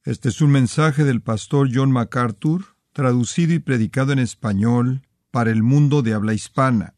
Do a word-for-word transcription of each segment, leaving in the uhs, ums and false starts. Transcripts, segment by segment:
Este es un mensaje del pastor John MacArthur, traducido y predicado en español para el mundo de habla hispana.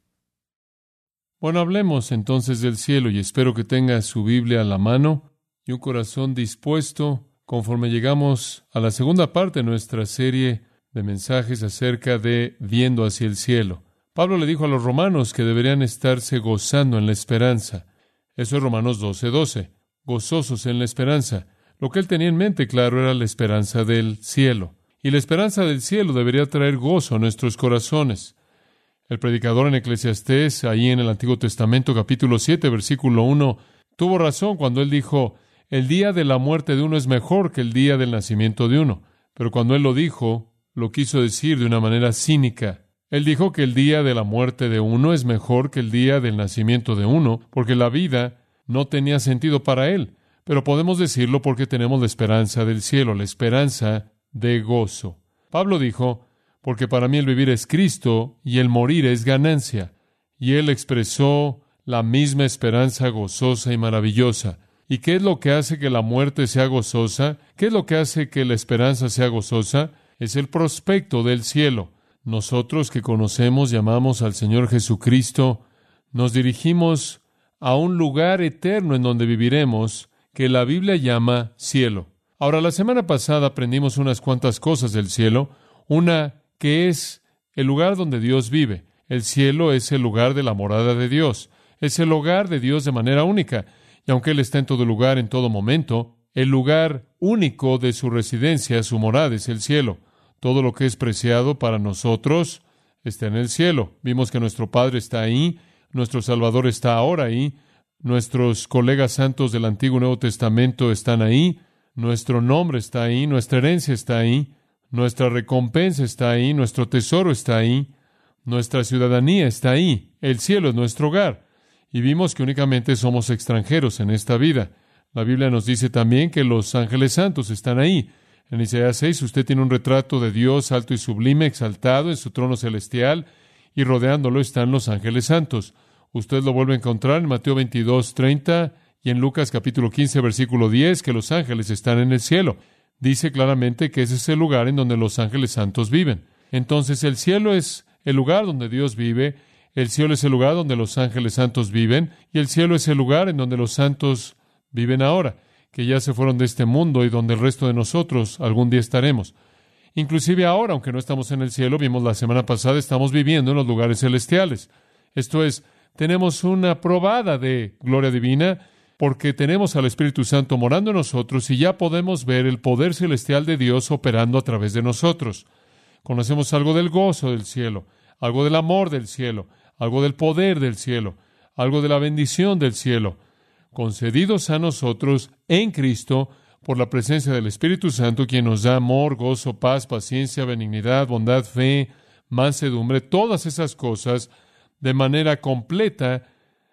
Bueno, hablemos entonces del cielo y espero que tenga su Biblia a la mano y un corazón dispuesto conforme llegamos a la segunda parte de nuestra serie de mensajes acerca de viendo hacia el cielo. Pablo le dijo a los romanos que deberían estarse gozando en la esperanza. Eso es Romanos doce doce. Gozosos en la esperanza. Lo que él tenía en mente, claro, era la esperanza del cielo. Y la esperanza del cielo debería traer gozo a nuestros corazones. El predicador en Eclesiastés, ahí en el Antiguo Testamento, capítulo siete, versículo uno, tuvo razón cuando él dijo, el día de la muerte de uno es mejor que el día del nacimiento de uno. Pero cuando él lo dijo, lo quiso decir de una manera cínica. Él dijo que el día de la muerte de uno es mejor que el día del nacimiento de uno, porque la vida no tenía sentido para él. Pero podemos decirlo porque tenemos la esperanza del cielo, la esperanza de gozo. Pablo dijo, porque para mí el vivir es Cristo y el morir es ganancia. Y él expresó la misma esperanza gozosa y maravillosa. ¿Y qué es lo que hace que la muerte sea gozosa? ¿Qué es lo que hace que la esperanza sea gozosa? Es el prospecto del cielo. Nosotros que conocemos, llamamos al Señor Jesucristo, nos dirigimos a un lugar eterno en donde viviremos, que la Biblia llama cielo. Ahora, la semana pasada aprendimos unas cuantas cosas del cielo. Una que es el lugar donde Dios vive. El cielo es el lugar de la morada de Dios. Es el hogar de Dios de manera única. Y aunque Él está en todo lugar, en todo momento, el lugar único de su residencia, su morada, es el cielo. Todo lo que es preciado para nosotros está en el cielo. Vimos que nuestro Padre está ahí, nuestro Salvador está ahora ahí, nuestros colegas santos del Antiguo y Nuevo Testamento están ahí, nuestro nombre está ahí, nuestra herencia está ahí, nuestra recompensa está ahí, nuestro tesoro está ahí, nuestra ciudadanía está ahí, el cielo es nuestro hogar. Y vimos que únicamente somos extranjeros en esta vida. La Biblia nos dice también que los ángeles santos están ahí. En Isaías seis, usted tiene un retrato de Dios alto y sublime, exaltado en su trono celestial, y rodeándolo están los ángeles santos. Usted lo vuelve a encontrar en Mateo veintidós treinta y en Lucas capítulo quince, versículo diez, que los ángeles están en el cielo. Dice claramente que ese es el lugar en donde los ángeles santos viven. Entonces, el cielo es el lugar donde Dios vive, el cielo es el lugar donde los ángeles santos viven, y el cielo es el lugar en donde los santos viven ahora, que ya se fueron de este mundo y donde el resto de nosotros algún día estaremos. Inclusive ahora, aunque no estamos en el cielo, vimos la semana pasada, estamos viviendo en los lugares celestiales. Esto es, tenemos una probada de gloria divina porque tenemos al Espíritu Santo morando en nosotros y ya podemos ver el poder celestial de Dios operando a través de nosotros. Conocemos algo del gozo del cielo, algo del amor del cielo, algo del poder del cielo, algo de la bendición del cielo, concedidos a nosotros en Cristo por la presencia del Espíritu Santo, quien nos da amor, gozo, paz, paciencia, benignidad, bondad, fe, mansedumbre. Todas esas cosas de manera completa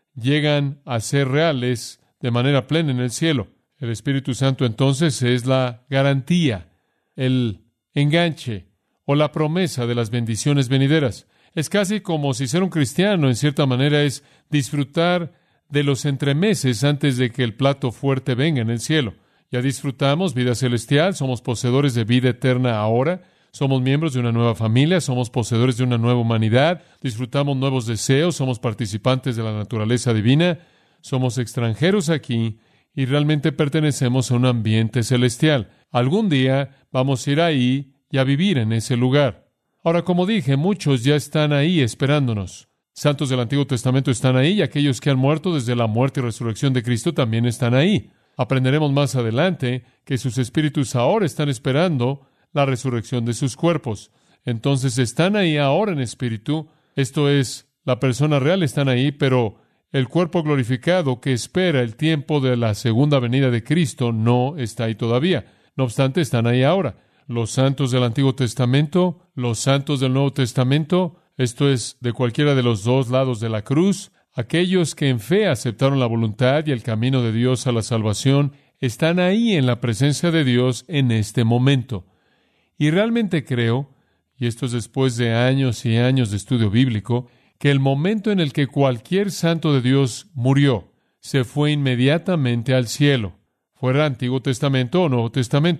llegan a ser reales de manera plena en el cielo. El Espíritu Santo entonces es la garantía, el enganche o la promesa de las bendiciones venideras. Es casi como si ser un cristiano en cierta manera es disfrutar de los entremeses antes de que el plato fuerte venga en el cielo. Ya disfrutamos vida celestial, somos poseedores de vida eterna ahora, somos miembros de una nueva familia, somos poseedores de una nueva humanidad, disfrutamos nuevos deseos, somos participantes de la naturaleza divina, somos extranjeros aquí y realmente pertenecemos a un ambiente celestial. Algún día vamos a ir ahí y a vivir en ese lugar. Ahora, como dije, muchos ya están ahí esperándonos. Santos del Antiguo Testamento están ahí y aquellos que han muerto desde la muerte y resurrección de Cristo también están ahí. Aprenderemos más adelante que sus espíritus ahora están esperando la resurrección de sus cuerpos. Entonces están ahí ahora en espíritu. Esto es, la persona real están ahí, pero el cuerpo glorificado que espera el tiempo de la segunda venida de Cristo no está ahí todavía. No obstante, están ahí ahora. Los santos del Antiguo Testamento, los santos del Nuevo Testamento, esto es, de cualquiera de los dos lados de la cruz, aquellos que en fe aceptaron la voluntad y el camino de Dios a la salvación, están ahí en la presencia de Dios en este momento. Y realmente creo, y esto es después de años y años de estudio bíblico, que el momento en el que cualquier santo de Dios murió, se fue inmediatamente al cielo, fuera Antiguo Testamento o Nuevo Testamento.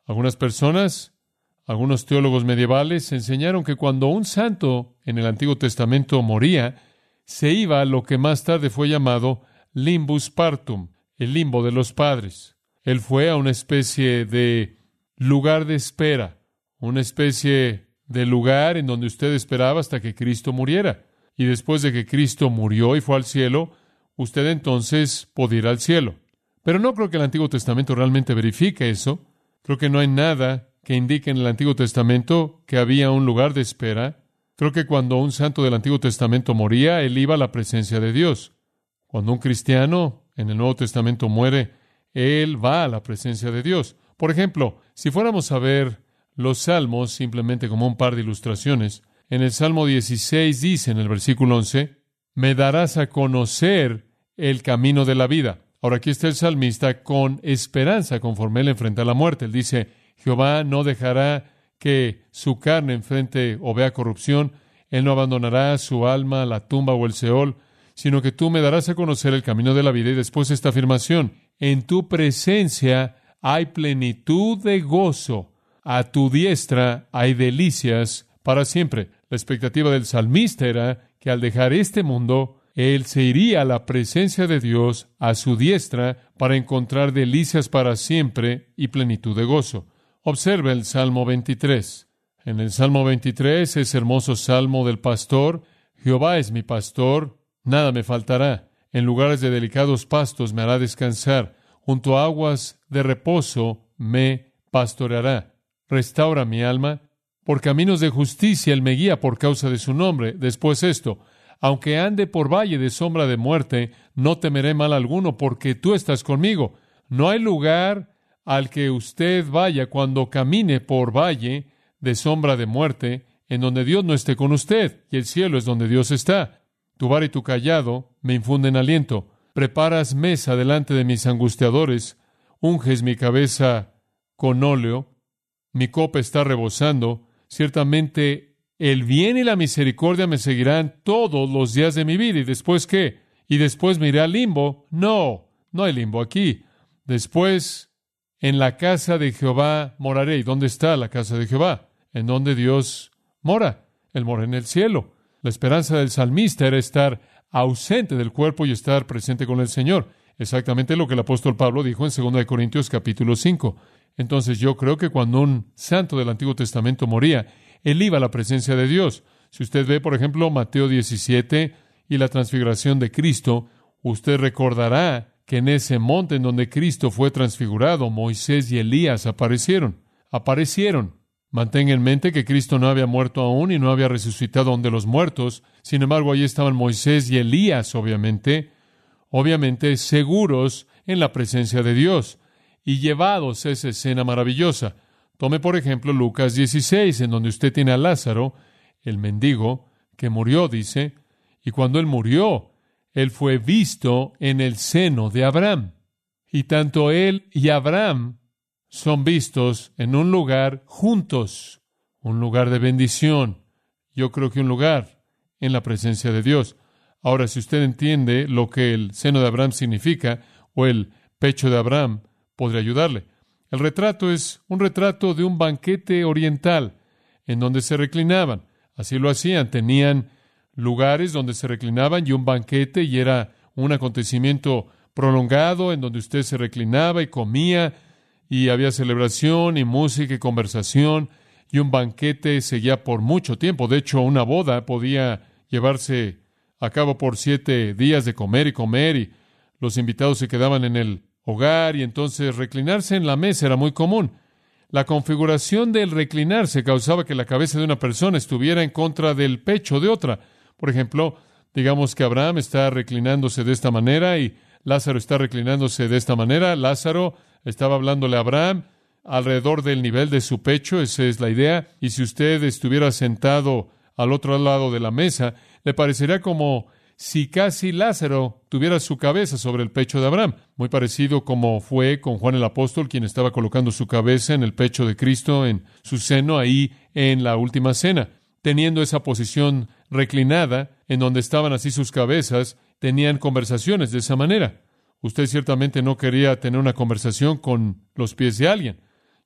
Algunas personas, algunos teólogos medievales enseñaron que cuando un santo en el Antiguo Testamento moría, se iba a lo que más tarde fue llamado limbus partum, el limbo de los padres. Él fue a una especie de lugar de espera, una especie de lugar en donde usted esperaba hasta que Cristo muriera. Y después de que Cristo murió y fue al cielo, usted entonces podía ir al cielo. Pero no creo que el Antiguo Testamento realmente verifique eso. Creo que no hay nada que indique en el Antiguo Testamento que había un lugar de espera. Creo que cuando un santo del Antiguo Testamento moría, él iba a la presencia de Dios. Cuando un cristiano en el Nuevo Testamento muere, él va a la presencia de Dios. Por ejemplo, si fuéramos a ver los Salmos simplemente como un par de ilustraciones, en el Salmo dieciséis dice en el versículo once, me darás a conocer el camino de la vida. Ahora aquí está el salmista con esperanza conforme él enfrenta la muerte. Él dice, Jehová no dejará que su carne enfrente o vea corrupción. Él no abandonará su alma a la tumba o el Seol, sino que tú me darás a conocer el camino de la vida. Y después esta afirmación, en tu presencia hay plenitud de gozo, a tu diestra hay delicias para siempre. La expectativa del salmista era que al dejar este mundo, él se iría a la presencia de Dios, a su diestra, para encontrar delicias para siempre y plenitud de gozo. Observe el Salmo veintitrés. En el Salmo veintitrés, ese hermoso salmo del pastor, Jehová es mi pastor, nada me faltará. En lugares de delicados pastos me hará descansar. Junto a aguas de reposo me pastoreará. Restaura mi alma. Por caminos de justicia él me guía por causa de su nombre. Después esto, aunque ande por valle de sombra de muerte, no temeré mal alguno, porque tú estás conmigo. No hay lugar al que usted vaya cuando camine por valle de sombra de muerte, en donde Dios no esté con usted, y el cielo es donde Dios está. Tu vara y tu callado me infunden aliento. Preparas mesa delante de mis angustiadores, unges mi cabeza con óleo, mi copa está rebosando. Ciertamente el bien y la misericordia me seguirán todos los días de mi vida. ¿Y después qué? ¿Y después me iré al limbo? No, no hay limbo aquí. Después, en la casa de Jehová moraré. ¿Y dónde está la casa de Jehová? En donde Dios mora. Él mora en el cielo. La esperanza del salmista era estar ausente del cuerpo y estar presente con el Señor. Exactamente lo que el apóstol Pablo dijo en segunda de Corintios capítulo cinco. Entonces yo creo que cuando un santo del Antiguo Testamento moría, él iba a la presencia de Dios. Si usted ve, por ejemplo, Mateo diecisiete y la transfiguración de Cristo, usted recordará que en ese monte en donde Cristo fue transfigurado, Moisés y Elías aparecieron. Aparecieron. Mantenga en mente que Cristo no había muerto aún y no había resucitado aún de los muertos. Sin embargo, allí estaban Moisés y Elías, obviamente, obviamente seguros en la presencia de Dios y llevados a esa escena maravillosa. Tome, por ejemplo, Lucas dieciséis, en donde usted tiene a Lázaro, el mendigo, que murió, dice, y cuando él murió, él fue visto en el seno de Abraham. Y tanto él y Abraham son vistos en un lugar juntos, un lugar de bendición. Yo creo que un lugar en la presencia de Dios. Ahora, si usted entiende lo que el seno de Abraham significa, o el pecho de Abraham, podría ayudarle. El retrato es un retrato de un banquete oriental, en donde se reclinaban. Así lo hacían. Tenían lugares donde se reclinaban y un banquete, y era un acontecimiento prolongado en donde usted se reclinaba y comía, y había celebración y música y conversación, y un banquete seguía por mucho tiempo. De hecho, una boda podía llevarse a cabo por siete días de comer y comer, y los invitados se quedaban en el hogar, y entonces reclinarse en la mesa era muy común. La configuración del reclinarse causaba que la cabeza de una persona estuviera en contra del pecho de otra. Por ejemplo, digamos que Abraham está reclinándose de esta manera y Lázaro está reclinándose de esta manera. Lázaro estaba hablándole a Abraham alrededor del nivel de su pecho, esa es la idea. Y si usted estuviera sentado al otro lado de la mesa, le parecería como si casi Lázaro tuviera su cabeza sobre el pecho de Abraham, muy parecido como fue con Juan el Apóstol, quien estaba colocando su cabeza en el pecho de Cristo, en su seno, ahí en la última cena. Teniendo esa posición reclinada, en donde estaban así sus cabezas, tenían conversaciones de esa manera. Usted ciertamente no quería tener una conversación con los pies de alguien.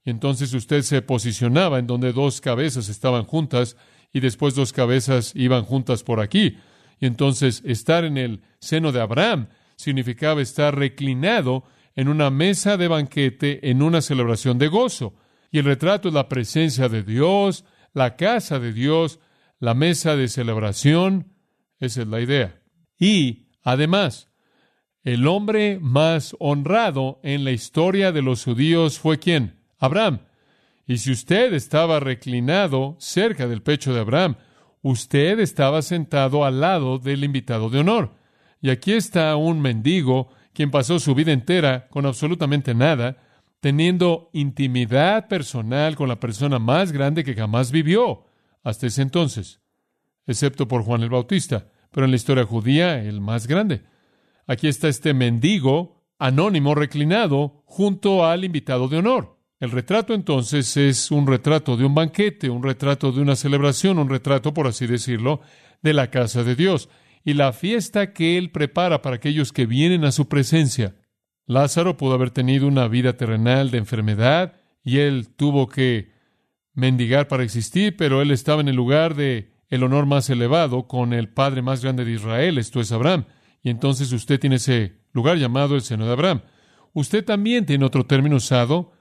Y entonces usted se posicionaba en donde dos cabezas estaban juntas y después dos cabezas iban juntas por aquí. Y entonces estar en el seno de Abraham significaba estar reclinado en una mesa de banquete en una celebración de gozo. Y el retrato es la presencia de Dios, la casa de Dios, la mesa de celebración. Esa es la idea. Y, además, el hombre más honrado en la historia de los judíos fue ¿quién? Abraham. Y si usted estaba reclinado cerca del pecho de Abraham, usted estaba sentado al lado del invitado de honor. Y aquí está un mendigo quien pasó su vida entera con absolutamente nada, teniendo intimidad personal con la persona más grande que jamás vivió hasta ese entonces, excepto por Juan el Bautista, pero en la historia judía, el más grande. Aquí está este mendigo anónimo reclinado junto al invitado de honor. El retrato entonces es un retrato de un banquete, un retrato de una celebración, un retrato, por así decirlo, de la casa de Dios y la fiesta que Él prepara para aquellos que vienen a su presencia. Lázaro pudo haber tenido una vida terrenal de enfermedad y él tuvo que mendigar para existir, pero él estaba en el lugar de el honor más elevado con el padre más grande de Israel, esto es Abraham. Y entonces usted tiene ese lugar llamado el seno de Abraham. Usted también tiene otro término usado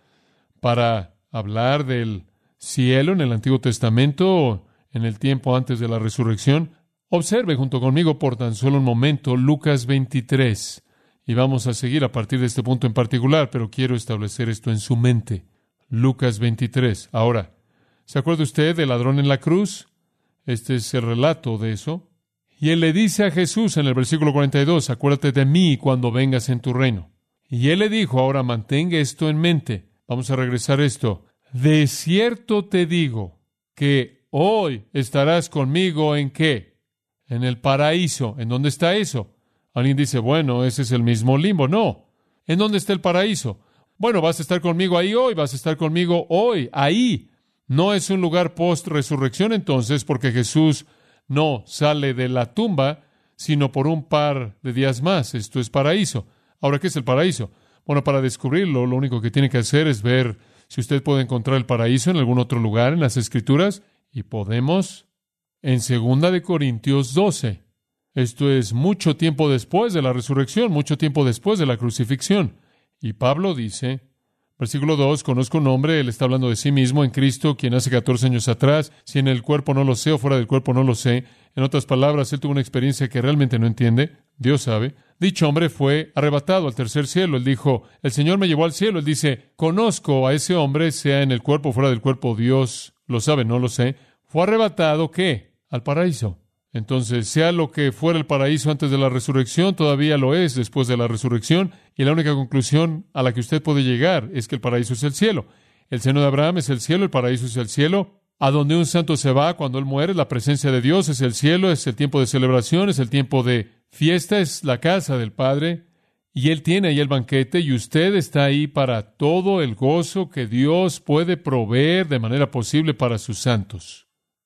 para hablar del cielo en el Antiguo Testamento, en el tiempo antes de la resurrección. Observe junto conmigo por tan solo un momento Lucas veintitrés. Y vamos a seguir a partir de este punto en particular, pero quiero establecer esto en su mente. Lucas veintitrés. Ahora, ¿se acuerda usted del ladrón en la cruz? Este es el relato de eso. Y él le dice a Jesús en el versículo cuarenta y dos, acuérdate de mí cuando vengas en tu reino. Y él le dijo, ahora mantenga esto en mente. Vamos a regresar a esto. De cierto te digo que hoy estarás conmigo ¿en qué? En el paraíso. ¿En dónde está eso? Alguien dice, bueno, ese es el mismo limbo. No. ¿En dónde está el paraíso? Bueno, vas a estar conmigo ahí hoy, vas a estar conmigo hoy, ahí. No es un lugar post-resurrección entonces, porque Jesús no sale de la tumba, sino por un par de días más. Esto es paraíso. Ahora, ¿qué es el paraíso? Bueno, para descubrirlo, lo único que tiene que hacer es ver si usted puede encontrar el paraíso en algún otro lugar en las Escrituras. Y podemos en segunda de Corintios doce. Esto es mucho tiempo después de la resurrección, mucho tiempo después de la crucifixión. Y Pablo dice, versículo dos, conozco un hombre, él está hablando de sí mismo en Cristo, quien hace catorce años atrás, si en el cuerpo no lo sé o fuera del cuerpo no lo sé. En otras palabras, él tuvo una experiencia que realmente no entiende, Dios sabe. Dicho hombre fue arrebatado al tercer cielo. Él dijo, el Señor me llevó al cielo. Él dice, conozco a ese hombre, sea en el cuerpo o fuera del cuerpo, Dios lo sabe, no lo sé. Fue arrebatado, ¿qué? Al paraíso. Entonces, sea lo que fuera el paraíso antes de la resurrección, todavía lo es después de la resurrección, y la única conclusión a la que usted puede llegar es que el paraíso es el cielo. El seno de Abraham es el cielo, el paraíso es el cielo. A donde un santo se va cuando él muere, la presencia de Dios es el cielo, es el tiempo de celebración, es el tiempo de fiesta, es la casa del Padre, y Él tiene ahí el banquete, y usted está ahí para todo el gozo que Dios puede proveer de manera posible para sus santos.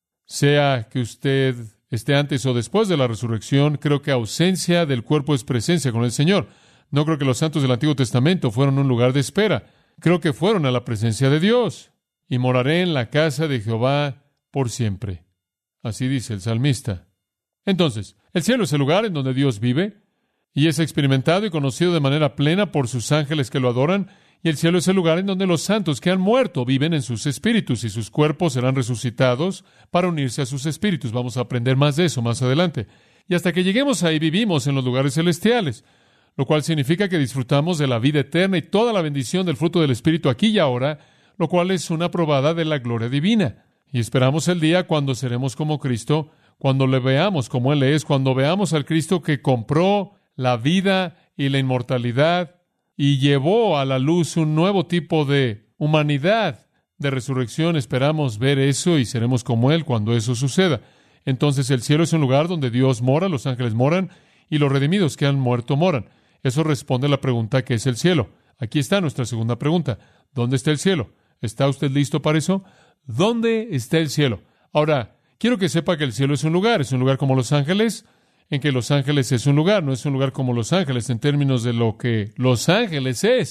Sea que usted esté antes o después de la resurrección, creo que ausencia del cuerpo es presencia con el Señor. No creo que los santos del Antiguo Testamento fueron un lugar de espera. Creo que fueron a la presencia de Dios. Y moraré en la casa de Jehová por siempre. Así dice el salmista. Entonces, el cielo es el lugar en donde Dios vive y es experimentado y conocido de manera plena por sus ángeles que lo adoran. Y el cielo es el lugar en donde los santos que han muerto viven en sus espíritus y sus cuerpos serán resucitados para unirse a sus espíritus. Vamos a aprender más de eso más adelante. Y hasta que lleguemos ahí vivimos en los lugares celestiales, lo cual significa que disfrutamos de la vida eterna y toda la bendición del fruto del Espíritu aquí y ahora, lo cual es una probada de la gloria divina. Y esperamos el día cuando seremos como Cristo, cuando le veamos como Él es, cuando veamos al Cristo que compró la vida y la inmortalidad y llevó a la luz un nuevo tipo de humanidad, de resurrección. Esperamos ver eso y seremos como Él cuando eso suceda. Entonces el cielo es un lugar donde Dios mora, los ángeles moran y los redimidos que han muerto moran. Eso responde a la pregunta ¿qué es el cielo? Aquí está nuestra segunda pregunta. ¿Dónde está el cielo? ¿Está usted listo para eso? ¿Dónde está el cielo? Ahora, quiero que sepa que el cielo es un lugar. ¿Es un lugar como Los Ángeles? En que Los Ángeles es un lugar. No es un lugar como Los Ángeles en términos de lo que Los Ángeles es.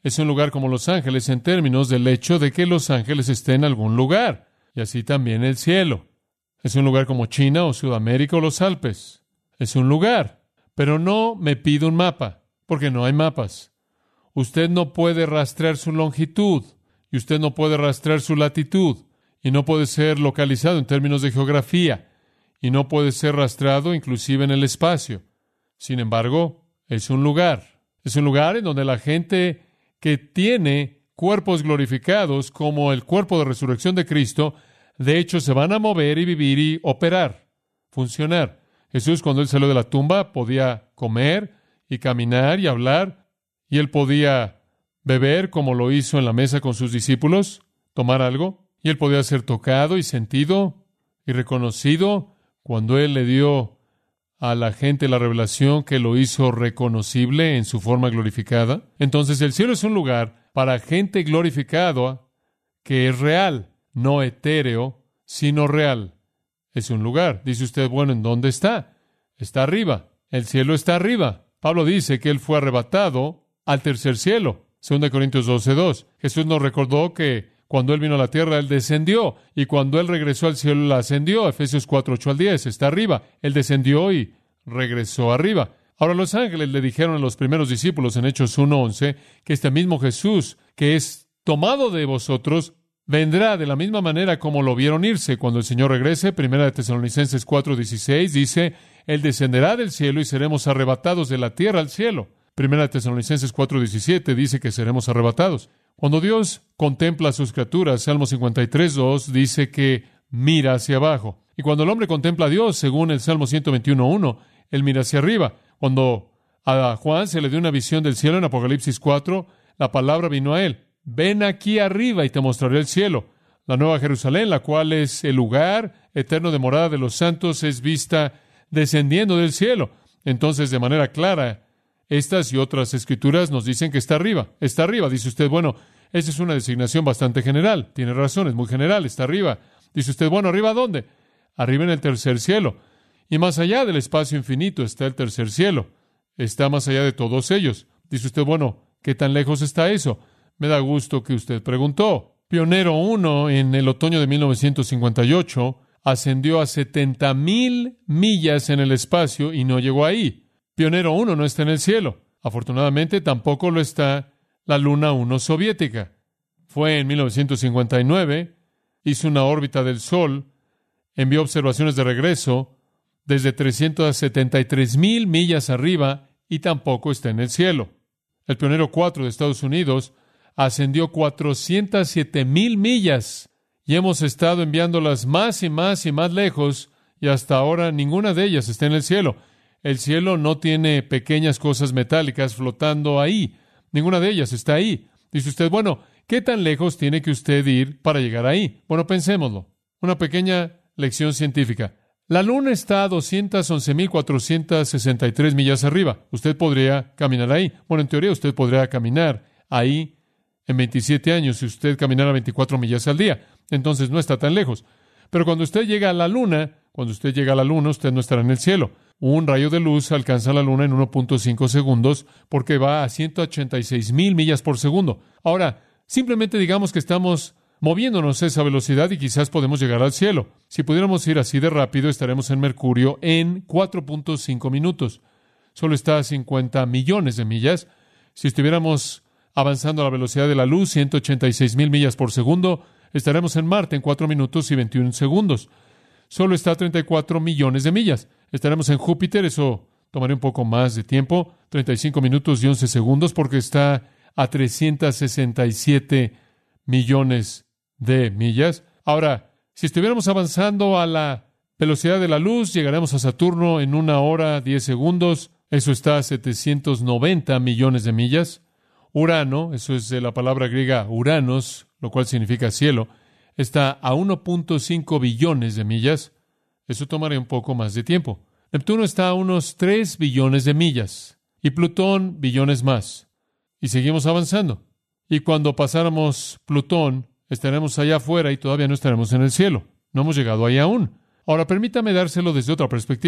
Es un lugar como Los Ángeles en términos del hecho de que Los Ángeles esté en algún lugar, y así también el cielo. Es un lugar como China o Sudamérica o los Alpes. Es un lugar, pero no me pide un mapa, porque no hay mapas. Usted no puede rastrear su longitud, y usted no puede rastrear su latitud, y no puede ser localizado en términos de geografía, y no puede ser rastreado inclusive en el espacio. Sin embargo, es un lugar. Es un lugar en donde la gente que tiene cuerpos glorificados, como el cuerpo de resurrección de Cristo, de hecho se van a mover y vivir y operar, funcionar. Jesús, cuando Él salió de la tumba, podía comer y caminar y hablar, y Él podía beber como lo hizo en la mesa con sus discípulos, tomar algo, y Él podía ser tocado y sentido y reconocido cuando Él le dio a la gente la revelación que lo hizo reconocible en su forma glorificada. Entonces el cielo es un lugar para gente glorificada que es real, no etéreo, sino real. Es un lugar. Dice usted, bueno, ¿en dónde está? Está arriba. El cielo está arriba. Pablo dice que Él fue arrebatado al tercer cielo. Segunda Corintios doce dos. Jesús nos recordó que cuando Él vino a la tierra, Él descendió. Y cuando Él regresó al cielo, Él ascendió. Efesios cuatro ocho al diez. Está arriba. Él descendió y regresó arriba. Ahora los ángeles le dijeron a los primeros discípulos en Hechos uno once que este mismo Jesús, que es tomado de vosotros, vendrá de la misma manera como lo vieron irse. Cuando el Señor regrese, Primera de Tesalonicenses cuatro dieciséis dice, Él descenderá del cielo y seremos arrebatados de la tierra al cielo. Primera de Tesalonicenses cuatro diecisiete dice que seremos arrebatados. Cuando Dios contempla a sus criaturas, Salmo cincuenta y tres dos dice que mira hacia abajo. Y cuando el hombre contempla a Dios, según el Salmo ciento veintiuno uno, Él mira hacia arriba. Cuando a Juan se le dio una visión del cielo en Apocalipsis cuatro, la palabra vino a él. Ven aquí arriba y te mostraré el cielo. La Nueva Jerusalén, la cual es el lugar eterno de morada de los santos, es vista descendiendo del cielo. Entonces, de manera clara, estas y otras escrituras nos dicen que está arriba. Está arriba. Dice usted, bueno, esa es una designación bastante general. Tiene razón, es muy general. Está arriba. Dice usted, bueno, ¿arriba dónde? Arriba en el tercer cielo. Y más allá del espacio infinito está el tercer cielo. Está más allá de todos ellos. Dice usted, bueno, ¿qué tan lejos está eso? Me da gusto que usted preguntó. Pionero uno, en el otoño de mil novecientos cincuenta y ocho, ascendió a setenta mil millas en el espacio y no llegó ahí. Pionero uno no está en el cielo. Afortunadamente, tampoco lo está la Luna uno soviética. Fue en mil novecientos cincuenta y nueve, hizo una órbita del Sol, envió observaciones de regreso desde trescientas setenta y tres mil millas arriba y tampoco está en el cielo. El Pionero cuatro de Estados Unidos ascendió cuatrocientas siete mil millas y hemos estado enviándolas más y más y más lejos y hasta ahora ninguna de ellas está en el cielo. El cielo no tiene pequeñas cosas metálicas flotando ahí. Ninguna de ellas está ahí. Dice usted, bueno, ¿qué tan lejos tiene que usted ir para llegar ahí? Bueno, pensémoslo. Una pequeña lección científica. La Luna está a doscientas once mil cuatrocientas sesenta y tres millas arriba. Usted podría caminar ahí. Bueno, en teoría usted podría caminar ahí en veintisiete años si usted caminara veinticuatro millas al día. Entonces no está tan lejos. Pero cuando usted llega a la Luna, cuando usted llega a la Luna, usted no estará en el cielo. Un rayo de luz alcanza la Luna en uno punto cinco segundos porque va a ciento ochenta y seis mil millas por segundo. Ahora, simplemente digamos que estamos moviéndonos a esa velocidad y quizás podemos llegar al cielo. Si pudiéramos ir así de rápido, estaremos en Mercurio en cuatro punto cinco minutos. Solo está a cincuenta millones de millas. Si estuviéramos avanzando a la velocidad de la luz, ciento ochenta y seis mil millas por segundo, estaremos en Marte en cuatro minutos y veintiún segundos. Solo está a treinta y cuatro millones de millas. Estaremos en Júpiter, eso tomaría un poco más de tiempo, treinta y cinco minutos y once segundos, porque está a trescientos sesenta y siete millones de millas. Ahora, si estuviéramos avanzando a la velocidad de la luz, llegaremos a Saturno en una hora, diez segundos. Eso está a setecientos noventa millones de millas. Urano, eso es de la palabra griega Uranos, lo cual significa cielo, está a uno punto cinco billones de millas. Eso tomaría un poco más de tiempo. Neptuno está a unos tres billones de millas. Y Plutón, billones más. Y seguimos avanzando. Y cuando pasáramos Plutón, estaremos allá afuera y todavía no estaremos en el cielo. No hemos llegado ahí aún. Ahora, permítame dárselo desde otra perspectiva.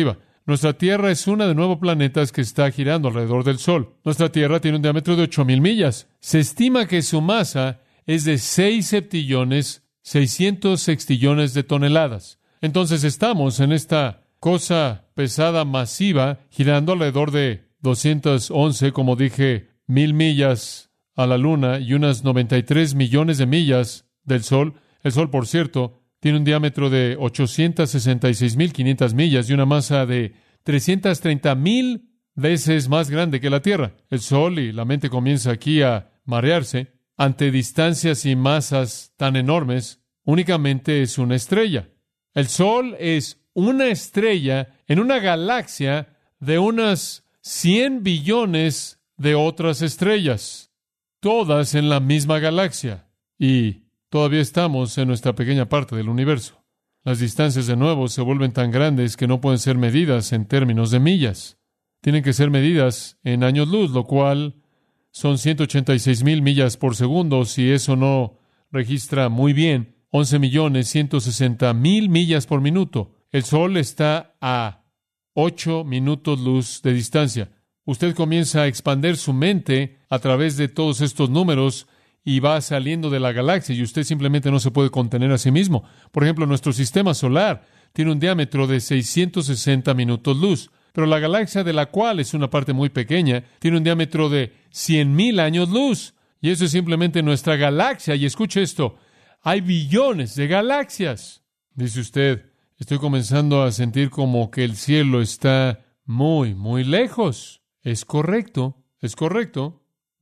Nuestra Tierra es una de nueve planetas que está girando alrededor del Sol. Nuestra Tierra tiene un diámetro de ocho mil millas. Se estima que su masa es de seis septillones, seiscientos sextillones de toneladas. Entonces estamos en esta cosa pesada, masiva, girando alrededor de doscientos once, como dije, mil millas a la Luna y unas noventa y tres millones de millas del Sol. El Sol, por cierto, tiene un diámetro de ochocientas sesenta y seis mil quinientas millas y una masa de trescientas treinta mil veces más grande que la Tierra. El Sol, y la mente comienza aquí a marearse, ante distancias y masas tan enormes, únicamente es una estrella. El Sol es una estrella en una galaxia de unas cien billones de otras estrellas, todas en la misma galaxia. Y todavía estamos en nuestra pequeña parte del universo. Las distancias de nuevo se vuelven tan grandes que no pueden ser medidas en términos de millas. Tienen que ser medidas en años luz, lo cual son ciento ochenta y seis mil millas por segundo. Si eso no registra muy bien, once millones ciento sesenta mil millas por minuto. El Sol está a ocho minutos luz de distancia. Usted comienza a expandir su mente a través de todos estos números y va saliendo de la galaxia y usted simplemente no se puede contener a sí mismo. Por ejemplo, nuestro sistema solar tiene un diámetro de seiscientos sesenta minutos luz, pero la galaxia, de la cual es una parte muy pequeña, tiene un diámetro de cien mil años luz. Y eso es simplemente nuestra galaxia. Y escuche esto, hay billones de galaxias. Dice usted, estoy comenzando a sentir como que el cielo está muy, muy lejos. Es correcto, es correcto.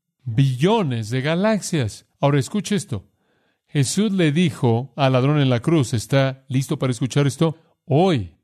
Billones de galaxias. Ahora escuche esto. Jesús le dijo al ladrón en la cruz, ¿está listo para escuchar esto? Hoy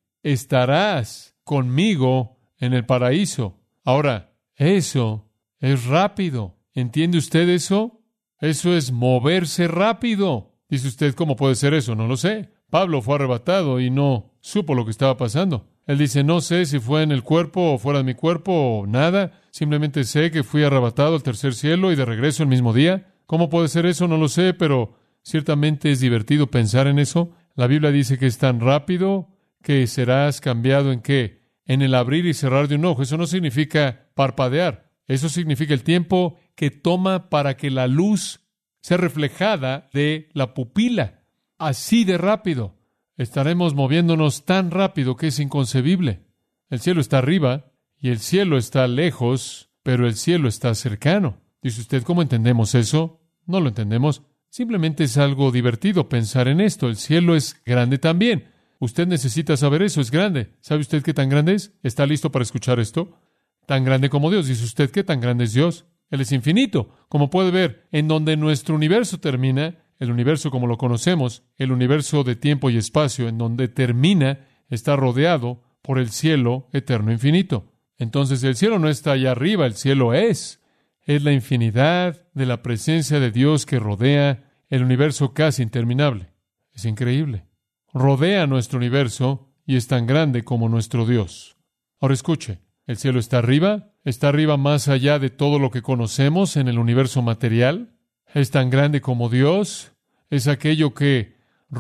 estarás conmigo en el paraíso. Ahora, eso es rápido. ¿Entiende usted eso? Eso es moverse rápido. Dice usted, ¿cómo puede ser eso? No lo sé. Pablo fue arrebatado y no supo lo que estaba pasando. Él dice, no sé si fue en el cuerpo o fuera de mi cuerpo o nada. Simplemente sé que fui arrebatado al tercer cielo y de regreso el mismo día. ¿Cómo puede ser eso? No lo sé, pero ciertamente es divertido pensar en eso. La Biblia dice que es tan rápido que serás cambiado en qué? En el abrir y cerrar de un ojo. Eso no significa parpadear. Eso significa el tiempo que toma para que la luz sea reflejada de la pupila. Así de rápido. Estaremos moviéndonos tan rápido que es inconcebible. El cielo está arriba y el cielo está lejos, pero el cielo está cercano. Dice usted, ¿cómo entendemos eso? No lo entendemos. Simplemente es algo divertido pensar en esto. El cielo es grande también. Usted necesita saber eso, es grande. ¿Sabe usted qué tan grande es? ¿Está listo para escuchar esto? Tan grande como Dios. Dice usted, ¿qué tan grande es Dios? Él es infinito. Como puede ver, en donde nuestro universo termina, el universo como lo conocemos, el universo de tiempo y espacio, en donde termina, está rodeado por el cielo eterno infinito. Entonces el cielo no está allá arriba, el cielo es. Es la infinidad de la presencia de Dios que rodea el universo casi interminable. Es increíble. Rodea nuestro universo y es tan grande como nuestro Dios. Ahora escuche, el cielo está arriba, está arriba más allá de todo lo que conocemos en el universo material. Es tan grande como Dios, es aquello que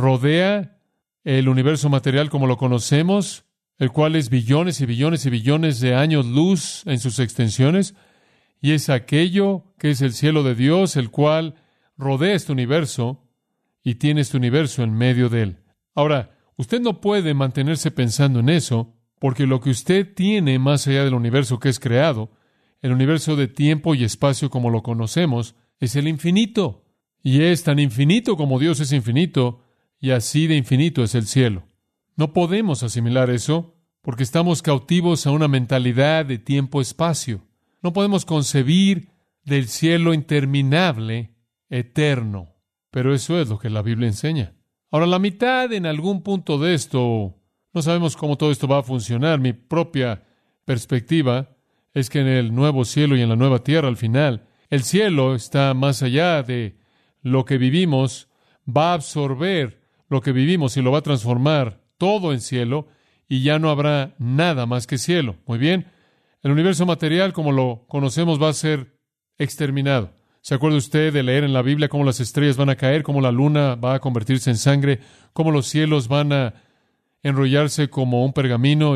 rodea el universo material como lo conocemos, el cual es billones y billones y billones de años luz en sus extensiones, y es aquello que es el cielo de Dios, el cual rodea este universo y tiene este universo en medio de él. Ahora, usted no puede mantenerse pensando en eso, porque lo que usted tiene más allá del universo que es creado, el universo de tiempo y espacio como lo conocemos, es el infinito. Y es tan infinito como Dios es infinito, y así de infinito es el cielo. No podemos asimilar eso, porque estamos cautivos a una mentalidad de tiempo-espacio. No podemos concebir del cielo interminable, eterno. Pero eso es lo que la Biblia enseña. Ahora, la mitad en algún punto de esto, no sabemos cómo todo esto va a funcionar. Mi propia perspectiva es que en el nuevo cielo y en la nueva tierra, al final, el cielo está más allá de lo que vivimos, va a absorber lo que vivimos y lo va a transformar todo en cielo, y ya no habrá nada más que cielo. Muy bien, el universo material como lo conocemos va a ser exterminado. ¿Se acuerda usted de leer en la Biblia cómo las estrellas van a caer, cómo la luna va a convertirse en sangre, cómo los cielos van a enrollarse como un pergamino y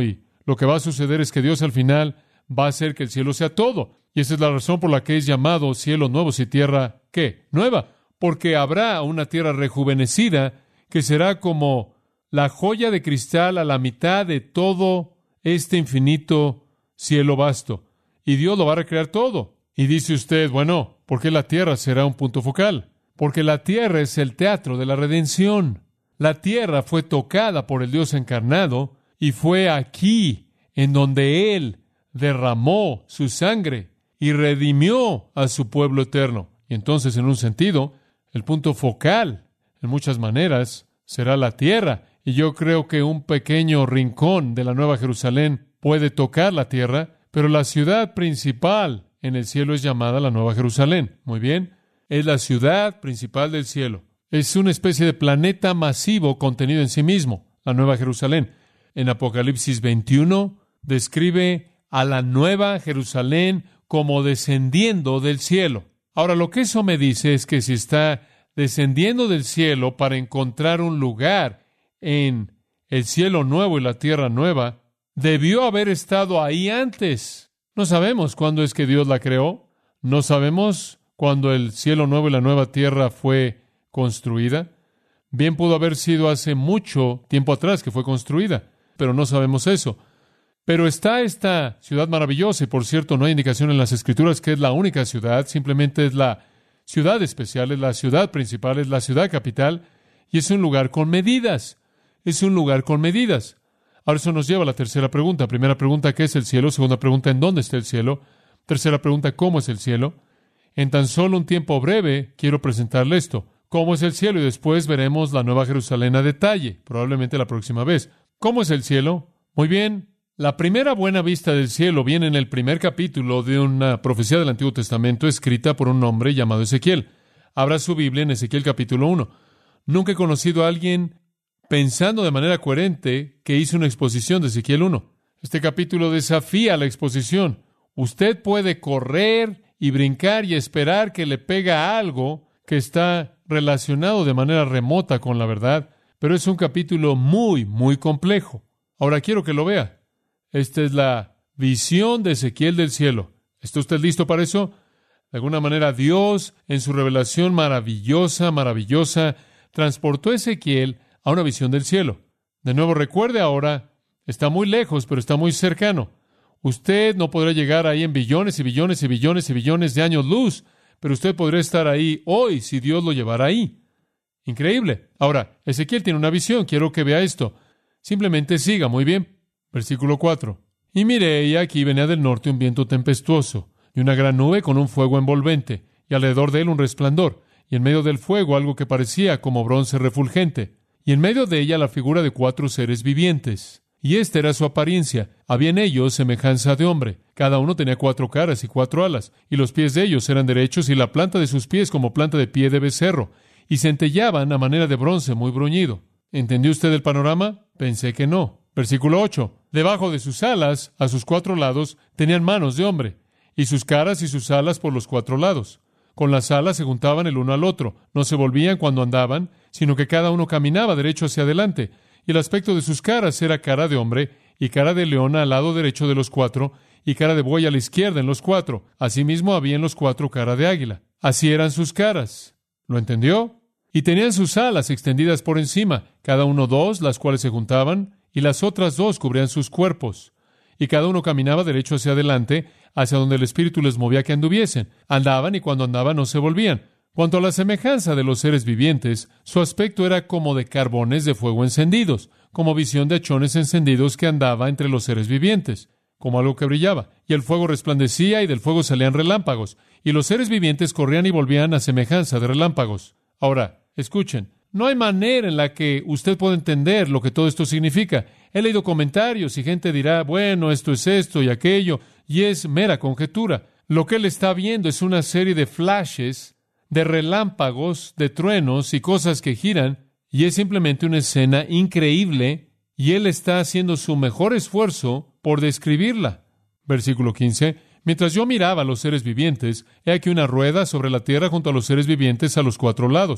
Lo que va a suceder es que Dios al final va a hacer que el cielo sea todo. Y esa es la razón por la que es llamado cielos nuevos y tierra, ¿qué? Nueva. Porque habrá una tierra rejuvenecida que será como la joya de cristal a la mitad de todo este infinito cielo vasto. Y Dios lo va a recrear todo. Y dice usted, bueno, ¿por qué la tierra será un punto focal? Porque la tierra es el teatro de la redención. La tierra fue tocada por el Dios encarnado y fue aquí en donde Él derramó su sangre y redimió a su pueblo eterno. Y entonces, en un sentido, el punto focal, en muchas maneras, será la tierra. Y yo creo que un pequeño rincón de la Nueva Jerusalén puede tocar la tierra, pero la ciudad principal en el cielo es llamada la Nueva Jerusalén. Muy bien, es la ciudad principal del cielo. Es una especie de planeta masivo contenido en sí mismo, la Nueva Jerusalén. En Apocalipsis veintiuno describe a la Nueva Jerusalén como descendiendo del cielo. Ahora, lo que eso me dice es que si está descendiendo del cielo para encontrar un lugar en el cielo nuevo y la tierra nueva, debió haber estado ahí antes. No sabemos cuándo es que Dios la creó. No sabemos cuándo el cielo nuevo y la nueva tierra fue construida. Bien pudo haber sido hace mucho tiempo atrás que fue construida, pero no sabemos eso. Pero está esta ciudad maravillosa, y por cierto, no hay indicación en las Escrituras que es la única ciudad, simplemente es la ciudad especial, es la ciudad principal, es la ciudad capital, y es un lugar con medidas. Es un lugar con medidas. Ahora eso nos lleva a la tercera pregunta. Primera pregunta, ¿qué es el cielo? Segunda pregunta, ¿en dónde está el cielo? Tercera pregunta, ¿cómo es el cielo? En tan solo un tiempo breve, quiero presentarle esto. ¿Cómo es el cielo? Y después veremos la Nueva Jerusalén a detalle, probablemente la próxima vez. ¿Cómo es el cielo? Muy bien. La primera buena vista del cielo viene en el primer capítulo de una profecía del Antiguo Testamento escrita por un hombre llamado Ezequiel. Abra su Biblia en Ezequiel capítulo uno. Nunca he conocido a alguien pensando de manera coherente que hizo una exposición de Ezequiel uno. Este capítulo desafía la exposición. Usted puede correr y brincar y esperar que le pega algo que está relacionado de manera remota con la verdad, pero es un capítulo muy, muy complejo. Ahora quiero que lo vea. Esta es la visión de Ezequiel del cielo. ¿Está usted listo para eso? De alguna manera, Dios, en su revelación maravillosa, maravillosa, transportó a Ezequiel a una visión del cielo. De nuevo, recuerde ahora, está muy lejos, pero está muy cercano. Usted no podrá llegar ahí en billones y billones y billones y billones de años luz, pero usted podrá estar ahí hoy si Dios lo llevara ahí. Increíble. Ahora, Ezequiel tiene una visión. Quiero que vea esto. Simplemente siga. Muy bien. Versículo cuatro. Y miré, y aquí venía del norte un viento tempestuoso, y una gran nube con un fuego envolvente, y alrededor de él un resplandor, y en medio del fuego algo que parecía como bronce refulgente, y en medio de ella la figura de cuatro seres vivientes. Y esta era su apariencia. Había en ellos semejanza de hombre. Cada uno tenía cuatro caras y cuatro alas, y los pies de ellos eran derechos, y la planta de sus pies como planta de pie de becerro, y centellaban a manera de bronce muy bruñido. ¿Entendió usted el panorama? Pensé que no. Versículo ocho. Debajo de sus alas, a sus cuatro lados, tenían manos de hombre, y sus caras y sus alas por los cuatro lados. Con las alas se juntaban el uno al otro, no se volvían cuando andaban, sino que cada uno caminaba derecho hacia adelante. Y el aspecto de sus caras era cara de hombre, y cara de leona al lado derecho de los cuatro, y cara de buey a la izquierda en los cuatro. Asimismo había en los cuatro cara de águila. Así eran sus caras. ¿Lo entendió? Y tenían sus alas extendidas por encima, cada uno dos, las cuales se juntaban, y las otras dos cubrían sus cuerpos. Y cada uno caminaba derecho hacia adelante, hacia donde el Espíritu les movía que anduviesen. Andaban, y cuando andaban no se volvían. Cuanto a la semejanza de los seres vivientes, su aspecto era como de carbones de fuego encendidos, como visión de hachones encendidos que andaba entre los seres vivientes, como algo que brillaba. Y el fuego resplandecía, y del fuego salían relámpagos, y los seres vivientes corrían y volvían a semejanza de relámpagos. Ahora, escuchen. No hay manera en la que usted pueda entender lo que todo esto significa. He leído comentarios y gente dirá, bueno, esto es esto y aquello, y es mera conjetura. Lo que él está viendo es una serie de flashes, de relámpagos, de truenos y cosas que giran, y es simplemente una escena increíble, y él está haciendo su mejor esfuerzo por describirla. Versículo quince. Mientras yo miraba a los seres vivientes, he aquí una rueda sobre la tierra junto a los seres vivientes a los cuatro lados.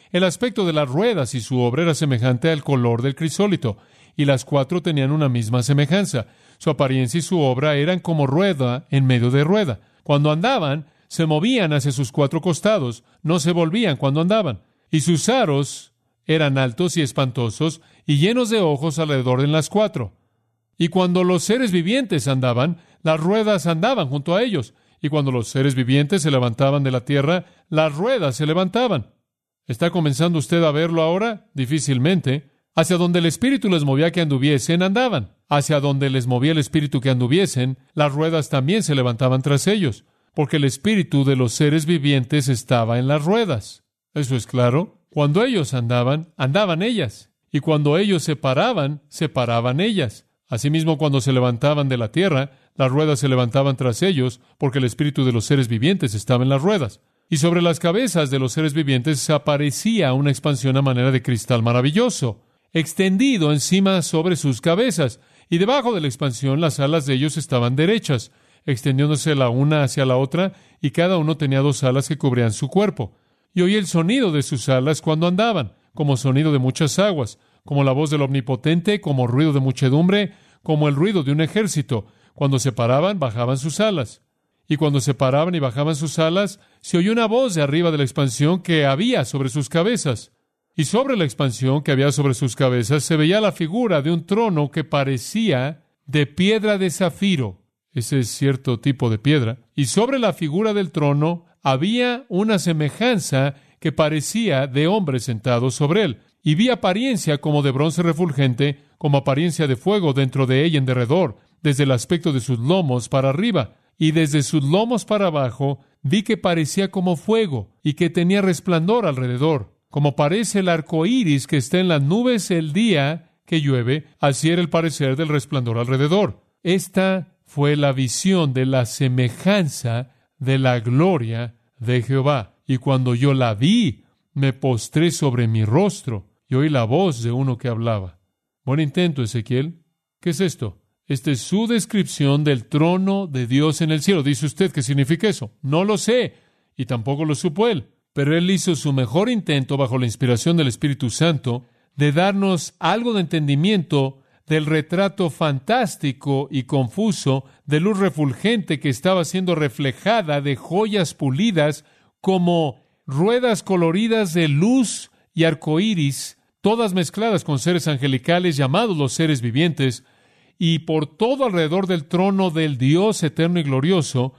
El aspecto de las ruedas y su obra era semejante al color del crisólito, y las cuatro tenían una misma semejanza. Su apariencia y su obra eran como rueda en medio de rueda. Cuando andaban, se movían hacia sus cuatro costados, no se volvían cuando andaban. Y sus aros eran altos y espantosos, y llenos de ojos alrededor en las cuatro. Y cuando los seres vivientes andaban, las ruedas andaban junto a ellos. Y cuando los seres vivientes se levantaban de la tierra, las ruedas se levantaban. ¿Está comenzando usted a verlo ahora? Difícilmente. Hacia donde el Espíritu les movía que anduviesen, andaban. Hacia donde les movía el Espíritu que anduviesen, las ruedas también se levantaban tras ellos, porque el Espíritu de los seres vivientes estaba en las ruedas. ¿Eso es claro? Cuando ellos andaban, andaban ellas. Y cuando ellos se paraban, se paraban ellas. Asimismo, cuando se levantaban de la tierra, las ruedas se levantaban tras ellos, porque el espíritu de los seres vivientes estaba en las ruedas. Y sobre las cabezas de los seres vivientes aparecía una expansión a manera de cristal maravilloso, extendido encima sobre sus cabezas. Y debajo de la expansión, las alas de ellos estaban derechas, extendiéndose la una hacia la otra, y cada uno tenía dos alas que cubrían su cuerpo. Y oí el sonido de sus alas cuando andaban, como sonido de muchas aguas, como la voz del Omnipotente, como ruido de muchedumbre, como el ruido de un ejército. Cuando se paraban, bajaban sus alas. Y cuando se paraban y bajaban sus alas, se oyó una voz de arriba de la expansión que había sobre sus cabezas. Y sobre la expansión que había sobre sus cabezas se veía la figura de un trono que parecía de piedra de zafiro. Ese es cierto tipo de piedra. Y sobre la figura del trono había una semejanza que parecía de hombre sentado sobre él. Y vi apariencia como de bronce refulgente, como apariencia de fuego dentro de ella en derredor, desde el aspecto de sus lomos para arriba. Y desde sus lomos para abajo vi que parecía como fuego y que tenía resplandor alrededor, como parece el arco iris que está en las nubes el día que llueve, así era el parecer del resplandor alrededor. Esta fue la visión de la semejanza de la gloria de Jehová. Y cuando yo la vi, me postré sobre mi rostro y oí la voz de uno que hablaba. Buen intento, Ezequiel. ¿Qué es esto? Esta es su descripción del trono de Dios en el cielo. ¿Dice usted qué significa eso? No lo sé, y tampoco lo supo él. Pero él hizo su mejor intento, bajo la inspiración del Espíritu Santo, de darnos algo de entendimiento del retrato fantástico y confuso de luz refulgente que estaba siendo reflejada de joyas pulidas como ruedas coloridas de luz y arcoíris, todas mezcladas con seres angelicales llamados los seres vivientes, y por todo alrededor del trono del Dios eterno y glorioso,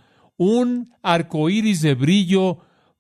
un arcoíris de brillo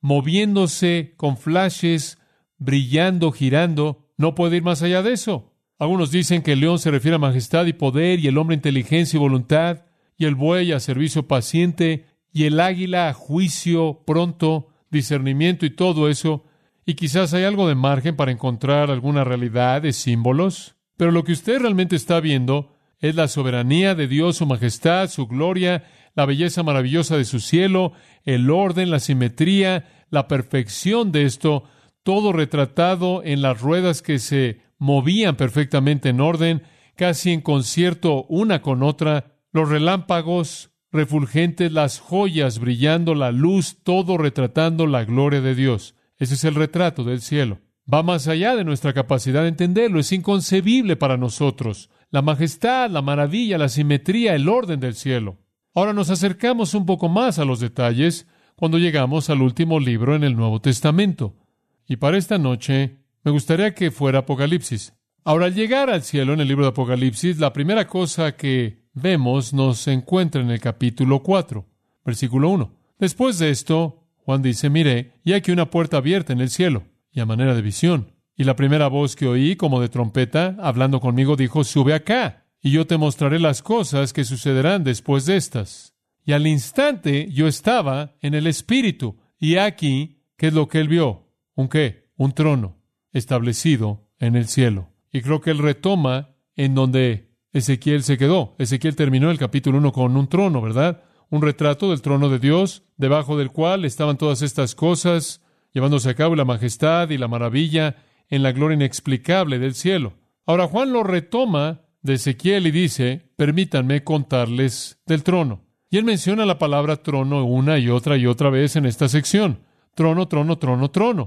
moviéndose con flashes, brillando, girando. No puede ir más allá de eso. Algunos dicen que el león se refiere a majestad y poder, y el hombre a inteligencia y voluntad, y el buey a servicio paciente, y el águila a juicio pronto, discernimiento y todo eso. Y quizás hay algo de margen para encontrar alguna realidad de símbolos. Pero lo que usted realmente está viendo es la soberanía de Dios, su majestad, su gloria, la belleza maravillosa de su cielo, el orden, la simetría, la perfección de esto, todo retratado en las ruedas que se movían perfectamente en orden, casi en concierto una con otra, los relámpagos refulgentes, las joyas brillando, la luz, todo retratando la gloria de Dios. Ese es el retrato del cielo. Va más allá de nuestra capacidad de entenderlo. Es inconcebible para nosotros. La majestad, la maravilla, la simetría, el orden del cielo. Ahora nos acercamos un poco más a los detalles cuando llegamos al último libro en el Nuevo Testamento. Y para esta noche me gustaría que fuera Apocalipsis. Ahora, al llegar al cielo en el libro de Apocalipsis, la primera cosa que vemos nos encuentra en el capítulo cuatro, versículo uno. Después de esto, Juan dice, miré, y aquí una puerta abierta en el cielo, y a manera de visión. Y la primera voz que oí, como de trompeta, hablando conmigo, dijo, sube acá, y yo te mostraré las cosas que sucederán después de estas. Y al instante yo estaba en el Espíritu, y aquí, ¿qué es lo que él vio? ¿Un qué? Un trono establecido en el cielo. Y creo que él retoma en donde Ezequiel se quedó. Ezequiel terminó el capítulo uno con un trono, ¿verdad? Un retrato del trono de Dios, debajo del cual estaban todas estas cosas, llevándose a cabo la majestad y la maravilla en la gloria inexplicable del cielo. Ahora Juan lo retoma de Ezequiel y dice, permítanme contarles del trono. Y él menciona la palabra trono una y otra y otra vez en esta sección. Trono, trono, trono, trono.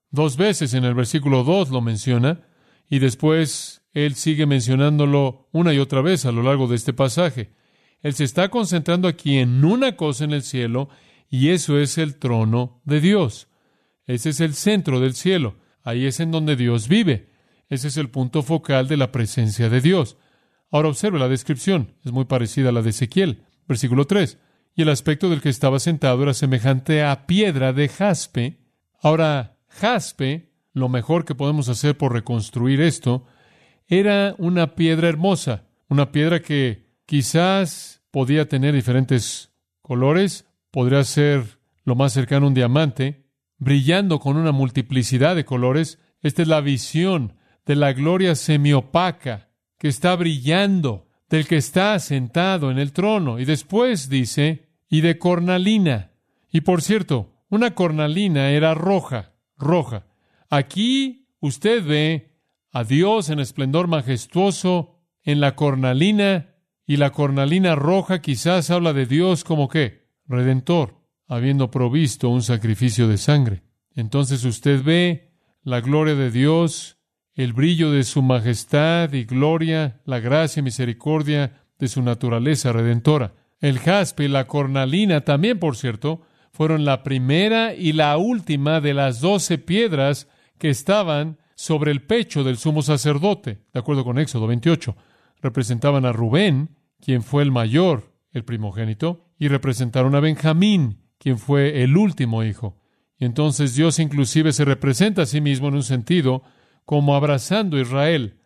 Dos veces en el versículo dos lo menciona, y después él sigue mencionándolo una y otra vez a lo largo de este pasaje. Él se está concentrando aquí en una cosa en el cielo, y eso es el trono de Dios. Ese es el centro del cielo. Ahí es en donde Dios vive. Ese es el punto focal de la presencia de Dios. Ahora observe la descripción. Es muy parecida a la de Ezequiel. Versículo tres. Y el aspecto del que estaba sentado era semejante a piedra de jaspe. Ahora, jaspe, lo mejor que podemos hacer por reconstruir esto, era una piedra hermosa. Una piedra que quizás podía tener diferentes colores. Podría ser lo más cercano a un diamante, brillando con una multiplicidad de colores. Esta es la visión de la gloria semiopaca que está brillando, del que está sentado en el trono. Y después dice, y de cornalina. Y por cierto, una cornalina era roja, roja. Aquí usted ve a Dios en esplendor majestuoso en la cornalina, y la cornalina roja quizás habla de Dios como ¿qué? Redentor, habiendo provisto un sacrificio de sangre. Entonces usted ve la gloria de Dios, el brillo de su majestad y gloria, la gracia y misericordia de su naturaleza redentora. El jaspe y la cornalina también, por cierto, fueron la primera y la última de las doce piedras que estaban sobre el pecho del sumo sacerdote, de acuerdo con Éxodo veintiocho. Representaban a Rubén, quien fue el mayor, el primogénito, y representaron a Benjamín, quien fue el último hijo. Y entonces Dios inclusive se representa a sí mismo en un sentido como abrazando a Israel.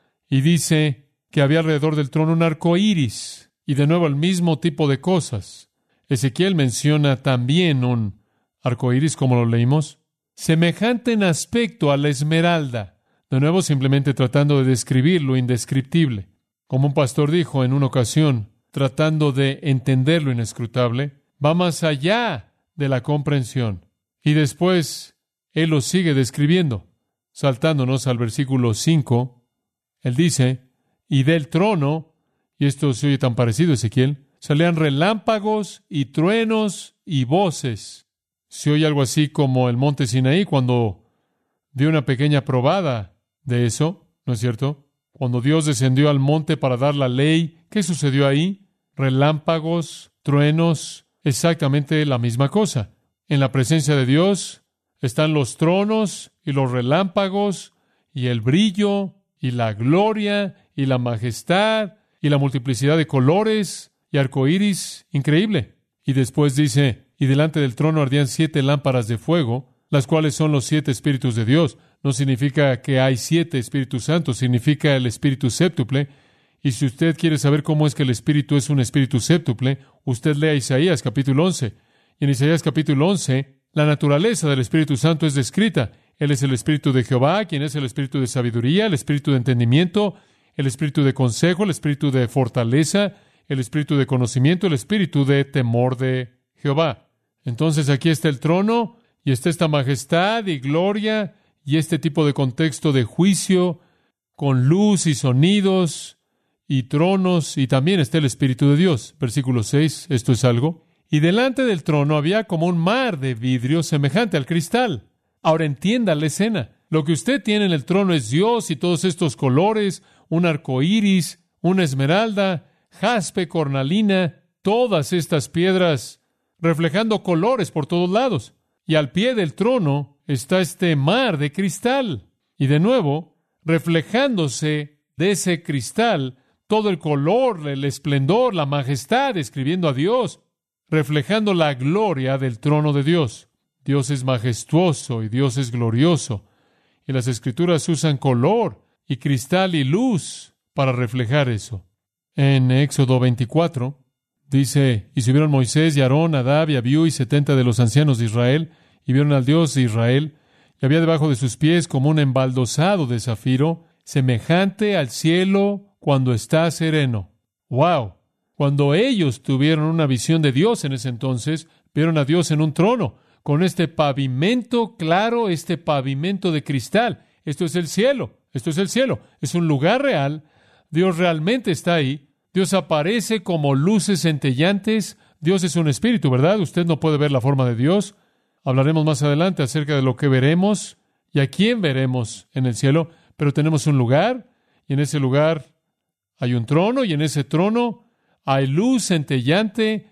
Y dice que había alrededor del trono un arco iris, y de nuevo el mismo tipo de cosas. Ezequiel menciona también un arco iris, como lo leímos, semejante en aspecto a la esmeralda. De nuevo, simplemente tratando de describir lo indescriptible. Como un pastor dijo en una ocasión, tratando de entender lo inescrutable, va más allá de la comprensión. Y después, él lo sigue describiendo, saltándonos al versículo cinco. Él dice, y del trono, y esto se oye tan parecido a Ezequiel, salían relámpagos y truenos y voces. Se oye algo así como el monte Sinaí cuando dio una pequeña probada de eso, ¿no es cierto? Cuando Dios descendió al monte para dar la ley, ¿qué sucedió ahí? Relámpagos, truenos, exactamente la misma cosa. En la presencia de Dios están los tronos y los relámpagos y el brillo y la gloria y la majestad y la multiplicidad de colores y arcoíris increíble. Y después dice, y delante del trono ardían siete lámparas de fuego, las cuales son los siete espíritus de Dios. No significa que hay siete Espíritus Santos, significa el Espíritu séptuple. Y si usted quiere saber cómo es que el Espíritu es un Espíritu séptuple, usted lea Isaías capítulo once. Y en Isaías capítulo once, la naturaleza del Espíritu Santo es descrita. Él es el Espíritu de Jehová, quien es el Espíritu de sabiduría, el Espíritu de entendimiento, el Espíritu de consejo, el Espíritu de fortaleza, el Espíritu de conocimiento, el Espíritu de temor de Jehová. Entonces aquí está el trono, y está esta majestad y gloria, y este tipo de contexto de juicio, con luz y sonidos, y tronos, y también está el Espíritu de Dios. Versículo seis, esto es algo. Y delante del trono había como un mar de vidrio semejante al cristal. Ahora entienda la escena. Lo que usted tiene en el trono es Dios y todos estos colores, un arco iris, una esmeralda, jaspe, cornalina, todas estas piedras reflejando colores por todos lados. Y al pie del trono está este mar de cristal. Y de nuevo, reflejándose de ese cristal, todo el color, el esplendor, la majestad, escribiendo a Dios, reflejando la gloria del trono de Dios. Dios es majestuoso y Dios es glorioso. Y las Escrituras usan color y cristal y luz para reflejar eso. En Éxodo veinticuatro dice, y subieron Moisés y Aarón, Nadab y Abiú y setenta de los ancianos de Israel, y vieron al Dios de Israel, y había debajo de sus pies como un embaldosado de zafiro, semejante al cielo cuando está sereno. ¡Wow! Cuando ellos tuvieron una visión de Dios en ese entonces, vieron a Dios en un trono, con este pavimento claro, este pavimento de cristal. Esto es el cielo, esto es el cielo. Es un lugar real. Dios realmente está ahí. Dios aparece como luces centellantes. Dios es un espíritu, ¿verdad? Usted no puede ver la forma de Dios. Hablaremos más adelante acerca de lo que veremos ¿Y a quién veremos en el cielo? Pero tenemos un lugar, y en ese lugar hay un trono, y en ese trono hay luz centellante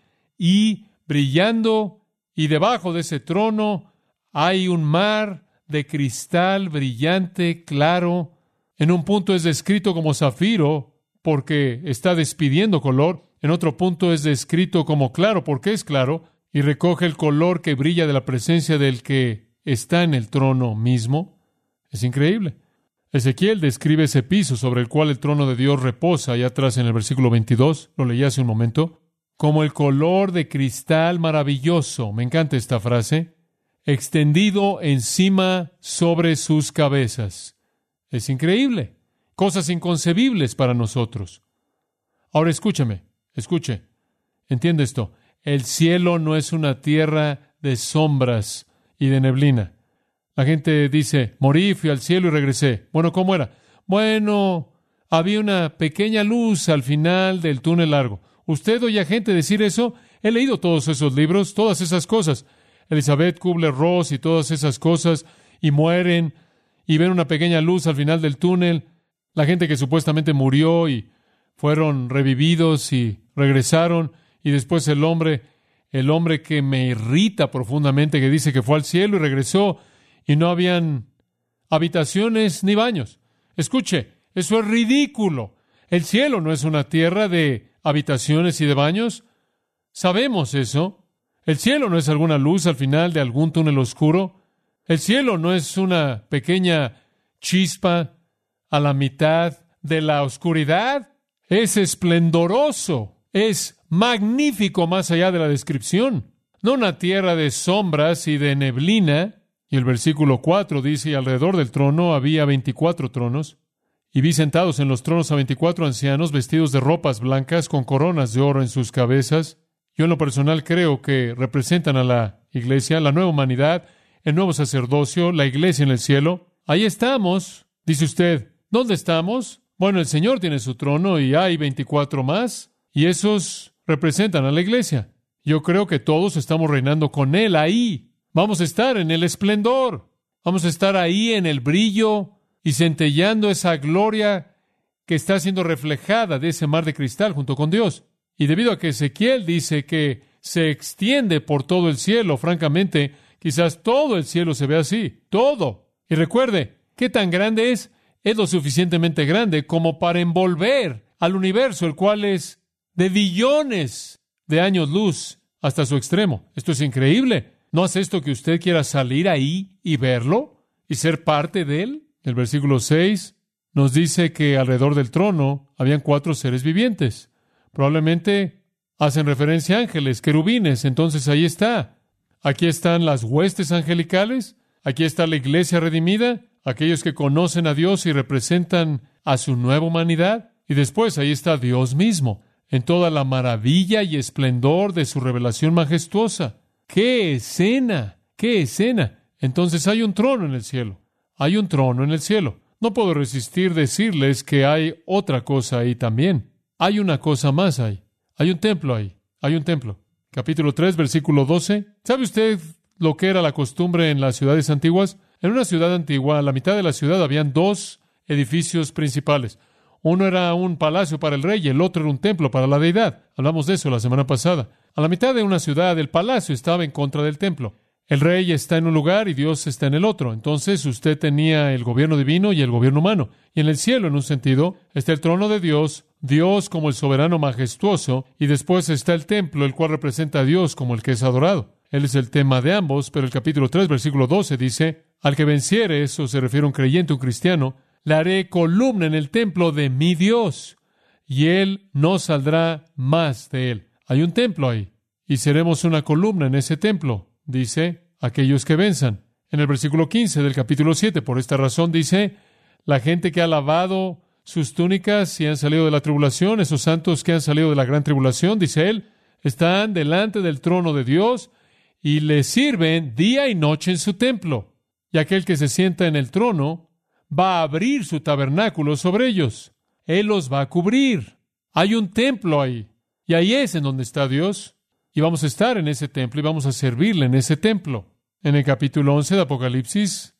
y brillando, y debajo de ese trono hay un mar de cristal brillante, claro. En un punto es descrito como zafiro porque está despidiendo color. En otro punto es descrito como claro porque es claro y recoge el color que brilla de la presencia del que está en el trono mismo. Es increíble. Ezequiel describe ese piso sobre el cual el trono de Dios reposa, allá atrás en el versículo veintidós, lo leí hace un momento, como el color de cristal maravilloso. Me encanta esta frase. Extendido encima sobre sus cabezas. Es increíble. Cosas inconcebibles para nosotros. Ahora escúchame, escuche. Entiende esto. El cielo no es una tierra de sombras y de neblina. La gente dice, morí, fui al cielo y regresé. Bueno, ¿cómo era? Bueno, había una pequeña luz al final del túnel largo. ¿Usted oye a gente decir eso? He leído todos esos libros, todas esas cosas. Elizabeth Kubler-Ross y todas esas cosas, y mueren, y ven una pequeña luz al final del túnel. La gente que supuestamente murió y fueron revividos y regresaron, y después el hombre, el hombre que me irrita profundamente, que dice que fue al cielo y regresó, y no habían habitaciones ni baños. Escuche, eso es ridículo. El cielo no es una tierra de habitaciones y de baños. Sabemos eso. El cielo no es alguna luz al final de algún túnel oscuro. El cielo no es una pequeña chispa a la mitad de la oscuridad. Es esplendoroso, es magnífico más allá de la descripción. No una tierra de sombras y de neblina. Y el versículo cuatro dice, y alrededor del trono había veinticuatro tronos, y vi sentados en los tronos a veinticuatro ancianos vestidos de ropas blancas con coronas de oro en sus cabezas. Yo en lo personal creo que representan a la iglesia, la nueva humanidad, el nuevo sacerdocio, la iglesia en el cielo. Ahí estamos, dice usted. ¿Dónde estamos? Bueno, el Señor tiene su trono y hay veinticuatro más, y esos representan a la iglesia. Yo creo que todos estamos reinando con Él ahí. Vamos a estar en el esplendor. Vamos a estar ahí en el brillo y centellando esa gloria que está siendo reflejada de ese mar de cristal junto con Dios. Y debido a que Ezequiel dice que se extiende por todo el cielo, francamente, quizás todo el cielo se ve así, todo. Y recuerde, ¿qué tan grande es? Es lo suficientemente grande como para envolver al universo, el cual es de billones de años luz hasta su extremo. Esto es increíble. ¿No hace esto que usted quiera salir ahí y verlo y ser parte de él? El versículo seis nos dice que alrededor del trono habían cuatro seres vivientes. Probablemente hacen referencia a ángeles, querubines. Entonces ahí está. Aquí están las huestes angelicales. Aquí está la iglesia redimida. Aquellos que conocen a Dios y representan a su nueva humanidad. Y después ahí está Dios mismo, en toda la maravilla y esplendor de su revelación majestuosa. ¡Qué escena! ¡Qué escena! Entonces hay un trono en el cielo. Hay un trono en el cielo. No puedo resistir decirles que hay otra cosa ahí también. Hay una cosa más ahí. Hay un templo ahí. Hay un templo. Capítulo tres, versículo doce. ¿Sabe usted lo que era la costumbre en las ciudades antiguas? En una ciudad antigua, a la mitad de la ciudad habían dos edificios principales. Uno era un palacio para el rey y el otro era un templo para la deidad. Hablamos de eso la semana pasada. A la mitad de una ciudad, el palacio estaba en contra del templo. El rey está en un lugar y Dios está en el otro. Entonces usted tenía el gobierno divino y el gobierno humano. Y en el cielo, en un sentido, está el trono de Dios, Dios como el soberano majestuoso, y después está el templo, el cual representa a Dios como el que es adorado. Él es el tema de ambos, pero el capítulo tres, versículo doce dice, al que venciere, eso se refiere a un creyente, un cristiano, le haré columna en el templo de mi Dios, y él no saldrá más de él. Hay un templo ahí, y seremos una columna en ese templo, dice, aquellos que venzan. En el versículo quince del capítulo siete, por esta razón dice, la gente que ha lavado sus túnicas y han salido de la tribulación, esos santos que han salido de la gran tribulación, dice él, están delante del trono de Dios y le sirven día y noche en su templo. Y aquel que se sienta en el trono va a abrir su tabernáculo sobre ellos. Él los va a cubrir. Hay un templo ahí. Y ahí es en donde está Dios. Y vamos a estar en ese templo y vamos a servirle en ese templo. En el capítulo once de Apocalipsis,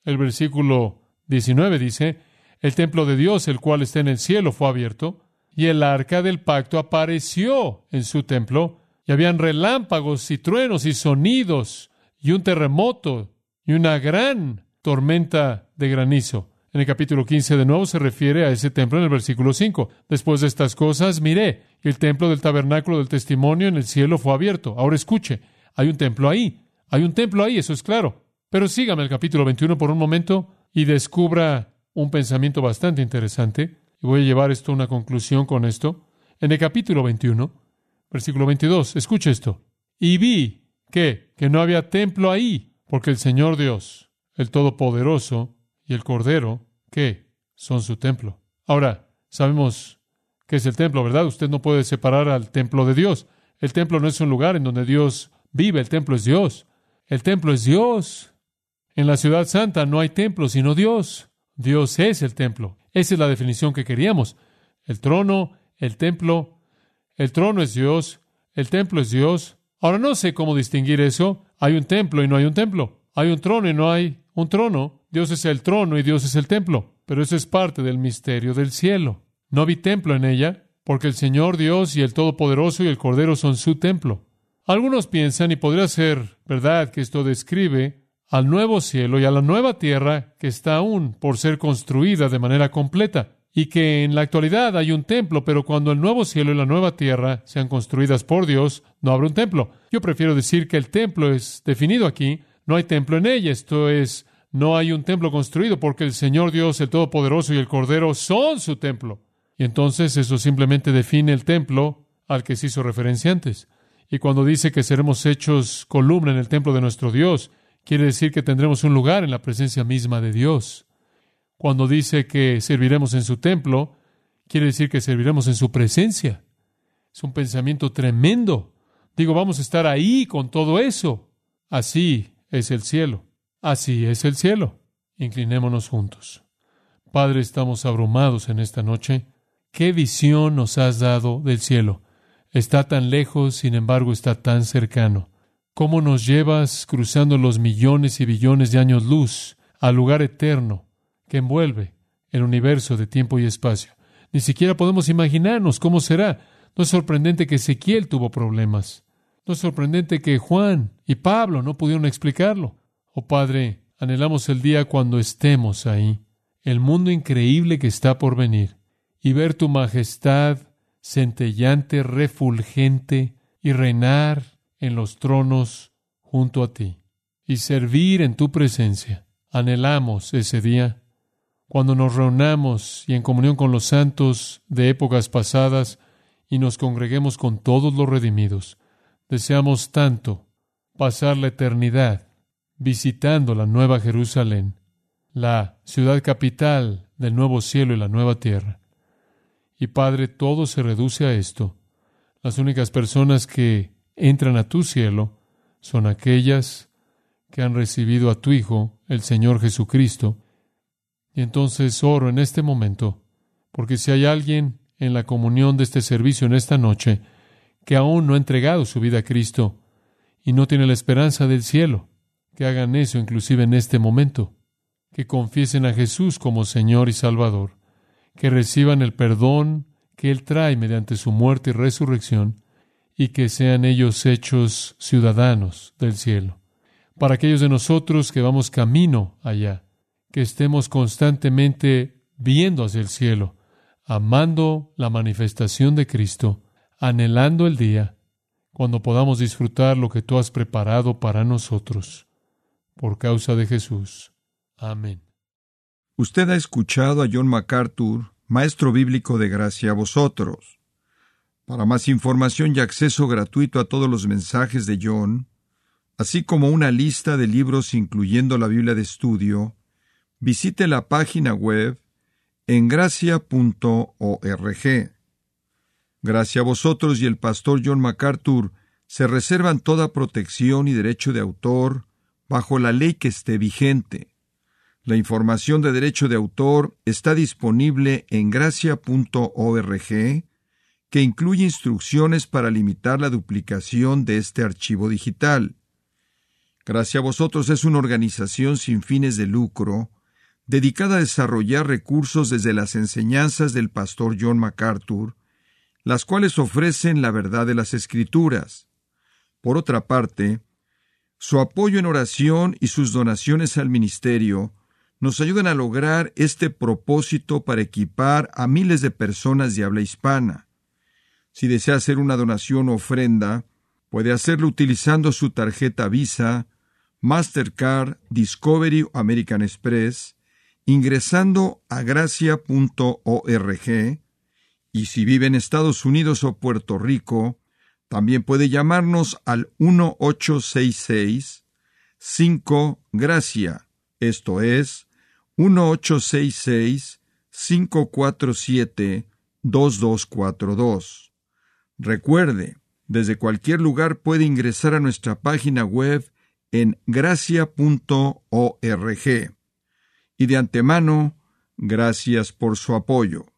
El versículo diecinueve dice, el templo de Dios, el cual está en el cielo, fue abierto, y el arca del pacto apareció en su templo, y habían relámpagos y truenos y sonidos, y un terremoto, y una gran tormenta de granizo. En el capítulo quince de nuevo se refiere a ese templo en el versículo cinco. Después de estas cosas, miré, y el templo del tabernáculo del testimonio en el cielo fue abierto. Ahora escuche, hay un templo ahí, hay un templo ahí, eso es claro. Pero sígame al capítulo veintiuno por un momento y descubra un pensamiento bastante interesante. Y voy a llevar esto a una conclusión con esto. En el capítulo veintiuno, versículo veintidós, escuche esto. Y vi que, que no había templo ahí, porque el Señor Dios, el Todopoderoso y el Cordero, ¿qué? Son su templo. Ahora, sabemos qué es el templo, ¿verdad? Usted no puede separar al templo de Dios. El templo no es un lugar en donde Dios vive, el templo es Dios. El templo es Dios. En la ciudad santa no hay templo sino Dios. Dios es el templo. Esa es la definición que queríamos. El trono, el templo. El trono es Dios, el templo es Dios. Ahora no sé cómo distinguir eso. Hay un templo y no hay un templo. Hay un trono y no hay un trono. Dios es el trono y Dios es el templo. Pero eso es parte del misterio del cielo. No vi templo en ella, porque el Señor Dios y el Todopoderoso y el Cordero son su templo. Algunos piensan, y podría ser verdad, que esto describe al nuevo cielo y a la nueva tierra que está aún por ser construida de manera completa, y que en la actualidad hay un templo, pero cuando el nuevo cielo y la nueva tierra sean construidas por Dios, no habrá un templo. Yo prefiero decir que el templo es definido aquí, no hay templo en ella, esto es, no hay un templo construido porque el Señor Dios, el Todopoderoso y el Cordero son su templo. Y entonces eso simplemente define el templo al que se hizo referencia antes. Y cuando dice que seremos hechos columna en el templo de nuestro Dios, quiere decir que tendremos un lugar en la presencia misma de Dios. Cuando dice que serviremos en su templo, quiere decir que serviremos en su presencia. Es un pensamiento tremendo. Digo, vamos a estar ahí con todo eso. Así es el cielo. Así es el cielo. Inclinémonos juntos. Padre, estamos abrumados en esta noche. ¿Qué visión nos has dado del cielo? Está tan lejos, sin embargo, está tan cercano. ¿Cómo nos llevas cruzando los millones y billones de años luz al lugar eterno que envuelve el universo de tiempo y espacio? Ni siquiera podemos imaginarnos cómo será. No es sorprendente que Ezequiel tuvo problemas. No es sorprendente que Juan y Pablo no pudieron explicarlo. Oh Padre, anhelamos el día cuando estemos ahí, el mundo increíble que está por venir, y ver tu majestad centellante, refulgente, y reinar en los tronos junto a ti, y servir en tu presencia. Anhelamos ese día, cuando nos reunamos y en comunión con los santos de épocas pasadas, y nos congreguemos con todos los redimidos. Deseamos tanto pasar la eternidad visitando la Nueva Jerusalén, la ciudad capital del nuevo cielo y la nueva tierra. Y Padre, todo se reduce a esto. Las únicas personas que entran a tu cielo son aquellas que han recibido a tu Hijo, el Señor Jesucristo. Y entonces oro en este momento, porque si hay alguien en la comunión de este servicio en esta noche que aún no ha entregado su vida a Cristo y no tiene la esperanza del cielo, que hagan eso inclusive en este momento, que confiesen a Jesús como Señor y Salvador, que reciban el perdón que Él trae mediante su muerte y resurrección, y que sean ellos hechos ciudadanos del cielo. Para aquellos de nosotros que vamos camino allá, que estemos constantemente viendo hacia el cielo, amando la manifestación de Cristo, anhelando el día cuando podamos disfrutar lo que tú has preparado para nosotros. Por causa de Jesús. Amén. Usted ha escuchado a John MacArthur, maestro bíblico de gracia a vosotros. Para más información y acceso gratuito a todos los mensajes de John, así como una lista de libros incluyendo la Biblia de estudio, visite la página web en gracia punto org. Gracia a vosotros y el pastor John MacArthur se reservan toda protección y derecho de autor bajo la ley que esté vigente. La información de derecho de autor está disponible en gracia punto org, que incluye instrucciones para limitar la duplicación de este archivo digital. Gracia a Vosotros es una organización sin fines de lucro, dedicada a desarrollar recursos desde las enseñanzas del pastor John MacArthur, las cuales ofrecen la verdad de las Escrituras. Por otra parte, su apoyo en oración y sus donaciones al ministerio nos ayudan a lograr este propósito para equipar a miles de personas de habla hispana. Si desea hacer una donación o ofrenda, puede hacerlo utilizando su tarjeta Visa, Mastercard, Discovery o American Express, ingresando a gracia punto org, y si vive en Estados Unidos o Puerto Rico, también puede llamarnos al uno ocho seis seis cinco gracia, esto es, uno ocho seis seis cinco cuatro siete dos dos cuatro dos. Recuerde, desde cualquier lugar puede ingresar a nuestra página web en gracia punto org. Y de antemano, gracias por su apoyo.